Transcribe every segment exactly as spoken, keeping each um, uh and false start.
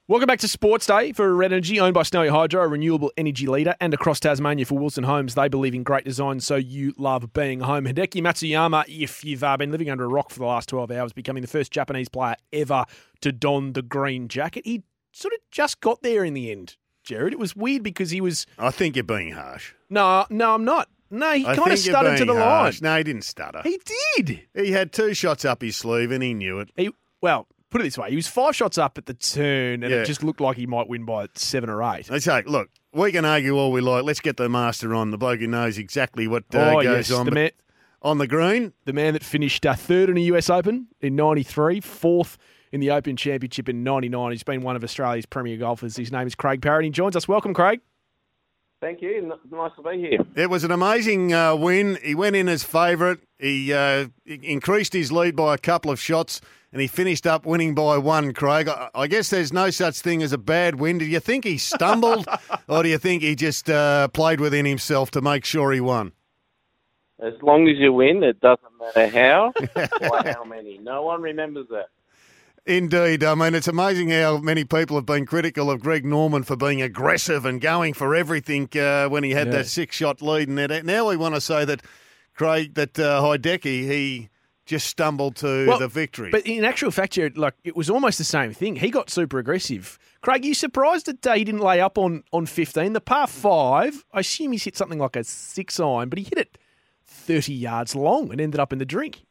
Welcome back to Sports Day for Red Energy, owned by Snowy Hydro, a renewable energy leader, and across Tasmania for Wilson Homes. They believe in great design, so you love being home. Hideki Matsuyama, if you've uh, been living under a rock for the last twelve hours, becoming the first Japanese player ever to don the green jacket. He sort of just got there in the end, Jared. It was weird because he was... I think you're being harsh. No, no, I'm not. No, he I kind of think you're stuttered to being the harsh. line. No, he didn't stutter. He did. He had two shots up his sleeve and he knew it. He Well... Put it this way, he was five shots up at the turn and Yeah. it just looked like he might win by seven or eight. They say, look, we can argue all we like. Let's get the master on, the bloke who knows exactly what uh, oh, goes yes, on. the But man, on the green, the man that finished uh, third in the U S Open in ninety-three, fourth in the Open Championship in ninety-nine. He's been one of Australia's premier golfers. His name is Craig Parrott. He joins us. Welcome, Craig. Thank you. Nice to be here. it was an amazing uh, win. He went in as favourite. He uh, increased his lead by a couple of shots. And he finished up winning by one, Craig. I, I guess there's no such thing as a bad win. Do you think he stumbled or do you think he just uh, played within himself to make sure he won? As long as you win, it doesn't matter how or how many. No one remembers that. Indeed. I mean, it's amazing how many people have been critical of Greg Norman for being aggressive and going for everything uh, when he had Yeah. that six-shot lead. And now we want to say that, Craig, that uh, Hideki, he... just stumbled to Well, the victory. But in actual fact, Jared, like, it was almost the same thing. He got super aggressive. Craig, are you surprised that uh, he didn't lay up on, on fifteen? The par five, I assume he's hit something like a six iron, but he hit it thirty yards long and ended up in the drink.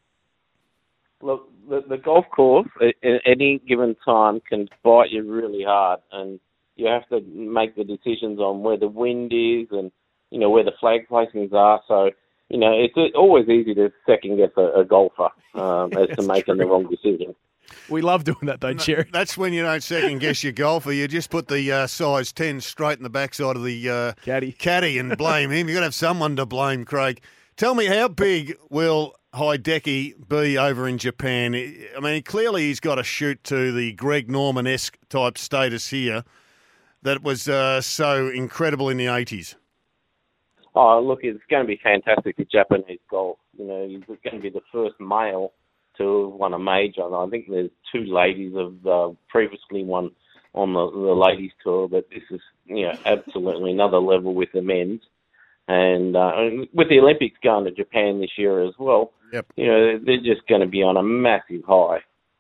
Look, the, the golf course at, at any given time can bite you really hard, and you have to make the decisions on where the wind is and, you know, where the flag placings are. So, you know, it's always easy to second-guess a, a golfer um, as to making true. the wrong decision. We love doing that, though, Jared. That's when you don't second-guess your golfer. You just put the uh, size ten straight in the backside of the uh, Caddy. caddy and blame him. You've got to have someone to blame, Craig. Tell me, how big will Hideki be over in Japan? I mean, clearly he's got to shoot to the Greg Norman-esque type status here that was uh, so incredible in the eighties. Oh, look, it's going to be fantastic for Japanese golf. You know, he's going to be the first male to have won a major. And I think there's two ladies have uh, previously won on the, the ladies tour, but this is, you know, absolutely another level with the men's. And uh, with the Olympics going to Japan this year as well, Yep. you know, they're just going to be on a massive high.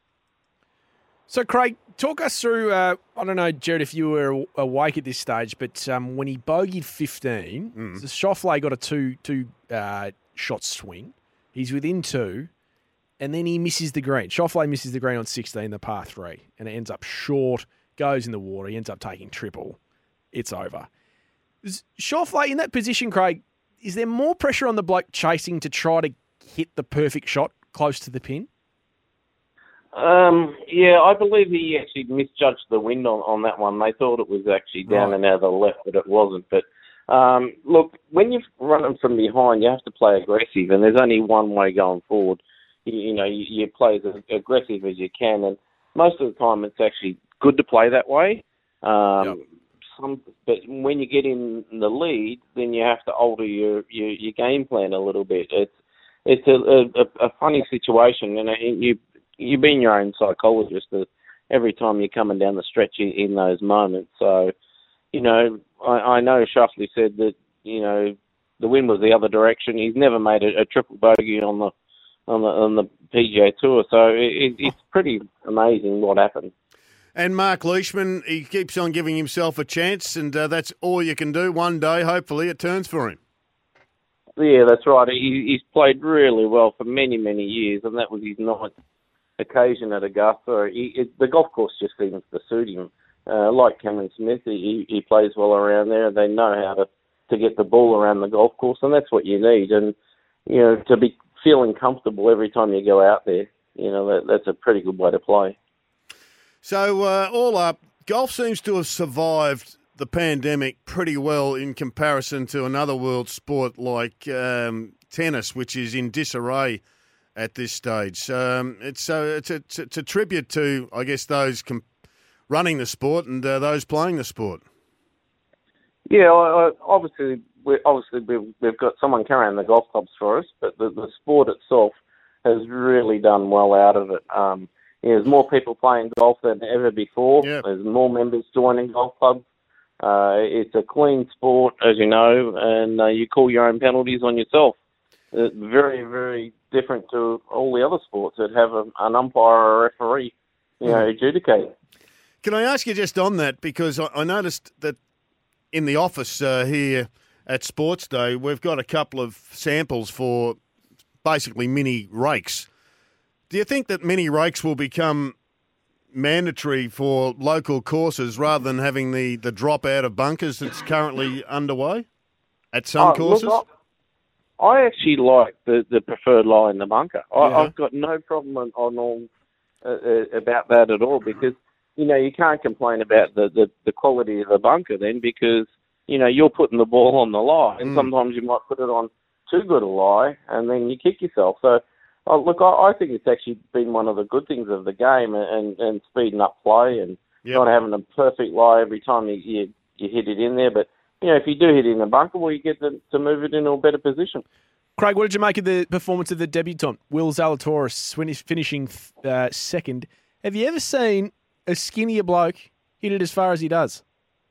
So, Craig, talk us through, uh, I don't know, Jared, if you were awake at this stage, but um, when he bogeyed fifteen, Mm. so Schauffele got a two, two uh, shot swing. He's within two, and then he misses the green. Schauffele misses the green on sixteen, the par three, and it ends up short, goes in the water. He ends up taking triple. It's over. Is Schauffele in that position, Craig, is there more pressure on the bloke chasing to try to hit the perfect shot close to the pin? Um, yeah, I believe he actually misjudged the wind on, on that one. They thought it was actually down Right. and out of the left, but it wasn't. But um, look, when you're running from behind, you have to play aggressive, and there's only one way going forward. You, you know, you, you play as aggressive as you can, and most of the time it's actually good to play that way. Um, Yep. some, but when you get in the lead, then you have to alter your, your, your game plan a little bit. It's it's a, a, a funny situation, and you you've been your own psychologist every time you're coming down the stretch in, in those moments. So, you know, I, I know Schauffele said that, you know, the wind was the other direction. He's never made a, a triple bogey on the on the on the P G A Tour, so it, it's pretty amazing what happened. And Mark Leishman, he keeps on giving himself a chance, and uh, that's all you can do. One day, hopefully, it turns for him. Yeah, that's right. He, he's played really well for many, many years, and that was his ninth occasion at Augusta. He, it, the golf course just seems to suit him. Uh, like Cameron Smith, he, he plays well around there. They know how to, to get the ball around the golf course, and that's what you need. And, you know, to be feeling comfortable every time you go out there, you know, that, that's a pretty good way to play. So, uh, all up, golf seems to have survived the pandemic pretty well in comparison to another world sport like um, tennis, which is in disarray at this stage. Um, it's, uh, it's, a, it's, a, it's a tribute to, I guess, those com- running the sport and uh, those playing the sport. Yeah, I, I, obviously, we obviously we've, we've got someone carrying the golf clubs for us, but the, the sport itself has really done well out of it. Um, you know, there's more people playing golf than ever before. Yep. There's more members joining golf clubs. Uh, it's a clean sport, as you know, and uh, you call your own penalties on yourself. It's very, very different to all the other sports that have a, an umpire or a referee, you know, adjudicate. Can I ask you just on that, because I, I noticed that in the office uh, here at Sports Day, we've got a couple of samples for basically mini rakes. Do you think that mini rakes will become mandatory for local courses rather than having the, the drop out of bunkers that's currently underway at some Oh, courses? Look, I, I actually like the, the preferred lie in the bunker. I, Yeah. I've got no problem on, on all, uh, uh, about that at all, because, you know, you can't complain about the, the, the quality of the bunker then, because, you know, you're putting the ball on the lie, and Mm. sometimes you might put it on too good a lie, and then you kick yourself. So, oh, look, I, I think it's actually been one of the good things of the game, and, and speeding up play, and Yep. not having a perfect lie every time you, you you hit it in there. But, you know, if you do hit it in the bunker, well, you get to, to move it into a better position. Craig, what did you make of the performance of the debutant, Will Zalatoris, when he's finishing uh, second? Have you ever seen a skinnier bloke hit it as far as he does?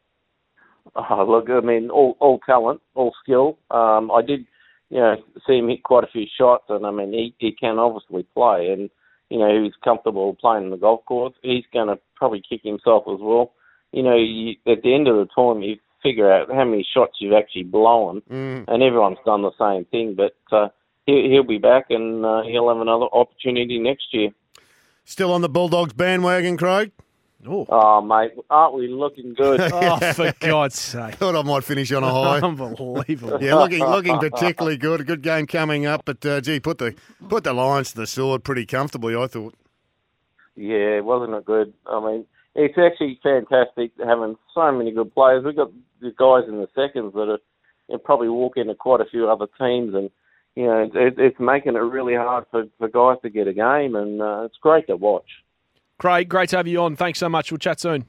Oh, look, I mean, all, all talent, all skill. Um, I did, you know, see him hit quite a few shots, and I mean, he, he can obviously play, and you know, he's comfortable playing in the golf course. He's going to probably kick himself as well. You know, you, at the end of the time, you figure out how many shots you've actually blown, Mm. and everyone's done the same thing. But uh, he, he'll be back, and uh, he'll have another opportunity next year. Still on the Bulldogs bandwagon, Craig? Oh, Oh, mate, aren't we looking good? oh for God's sake. Thought I might finish on a high. Unbelievable. Yeah, looking looking particularly good. A good game coming up, but uh, gee, put the put the Lions to the sword pretty comfortably, I thought. Yeah, wasn't it good? I mean, it's actually fantastic having so many good players. We've got the guys in the seconds that are you know, probably walk into quite a few other teams, and you know, it, it's making it really hard for, for guys to get a game, and uh, it's great to watch. Craig, great to have you on. Thanks so much. We'll chat soon.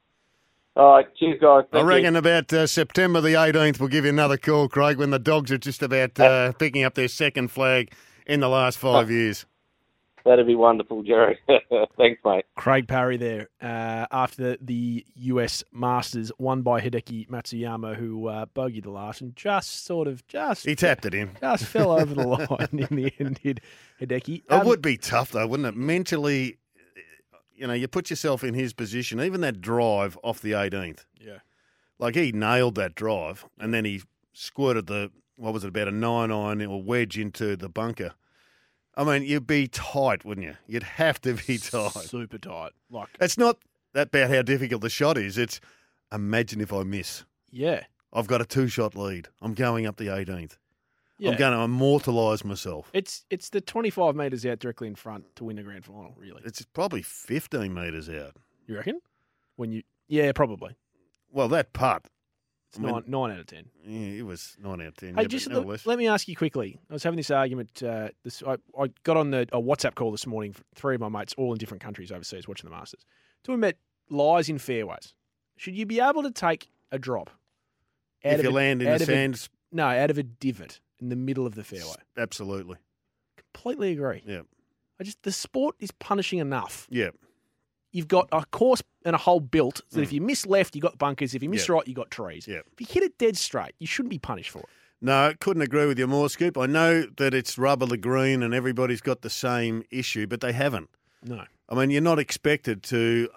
All right, cheers, guys. I Thank reckon you. about uh, September the eighteenth, we'll give you another call, Craig, when the Dogs are just about uh, picking up their second flag in the last five years. That'd be wonderful, Jerry. Thanks, mate. Craig Parry there uh, after the U S Masters won by Hideki Matsuyama, who uh, bogeyed the last and just sort of just He tapped it in. just fell over the line in the end. Did Hideki? It Um, would be tough, though, wouldn't it? Mentally, you know, you put yourself in his position, even that drive off the eighteenth. Yeah. Like, he nailed that drive, and then he squirted the, what was it, about a nine iron or wedge into the bunker. I mean, you'd be tight, wouldn't you? You'd have to be tight. Super tight. Like, It's not that about how difficult the shot is. It's, imagine if I miss. yeah. I've got a two-shot lead. I'm going up the eighteenth. Yeah. I'm going to immortalise myself. It's it's the twenty-five metres out directly in front to win the grand final, really. It's probably fifteen metres out. You reckon? When you Yeah, probably. Well, that putt, It's I mean- nine, nine out of ten. yeah, it was nine out of ten. Hey, yeah, just but no let, less. let me ask you quickly. I was having this argument. Uh, this I, I got on the a WhatsApp call this morning. Three of my mates, all in different countries overseas, watching the Masters. Talking about lies in fairways. Should you be able to take a drop? out If of you a- land in out the of a- sands, No, out of a divot in the middle of the fairway. absolutely. Completely agree. Yeah. I just the sport is punishing enough. Yeah. You've got a course and a hole built so that if you miss left, you got bunkers. If you miss Mm. Yeah. right, you got trees. Yeah. If you hit it dead straight, you shouldn't be punished for it. No, couldn't agree with you more, Scoop. I know that it's rubber the green and everybody's got the same issue, but they haven't. No. I mean, you're not expected to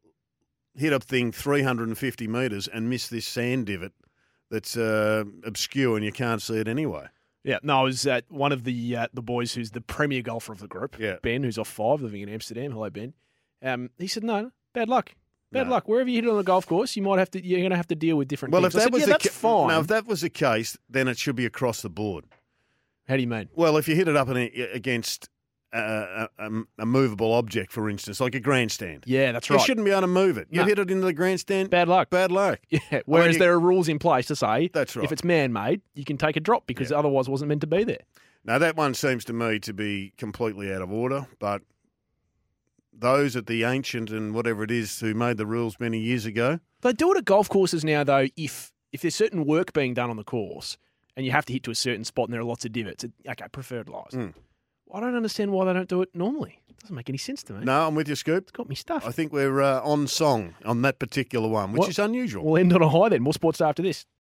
hit a thing three hundred fifty metres and miss this sand divot that's uh, obscure and you can't see it anyway. Yeah, no, I was at one of the uh, the boys who's the premier golfer of the group, Yeah. Ben, who's off five, living in Amsterdam. Hello, Ben. Um, he said, no, bad luck. Bad No. luck. Wherever you hit it on a golf course, you might have to. You're going to have to deal with different Well, things. if I that said, was yeah, the that's ca- fine. no, if that was the case, then it should be across the board. How do you mean? Well, if you hit it up in a, against a, a, a movable object, for instance, like a grandstand, Yeah, that's you right. shouldn't be able to move it. You No. hit it into the grandstand, Bad luck. bad luck. Yeah. Whereas you- there are rules in place to say That's right. if it's man-made, you can take a drop because Yeah. otherwise it wasn't meant to be there. Now, that one seems to me to be completely out of order, but those at the ancient and whatever it is who made the rules many years ago, They do it at golf courses now, though. If if there's certain work being done on the course and you have to hit to a certain spot and there are lots of divots, it, okay, preferred lies. Mm. I don't understand why they don't do it normally. Doesn't make any sense to me. No, I'm with you, Scoop. It's got me stuff. I think we're uh, on song on that particular one, which What? is unusual. We'll end on a high then. More sports after this.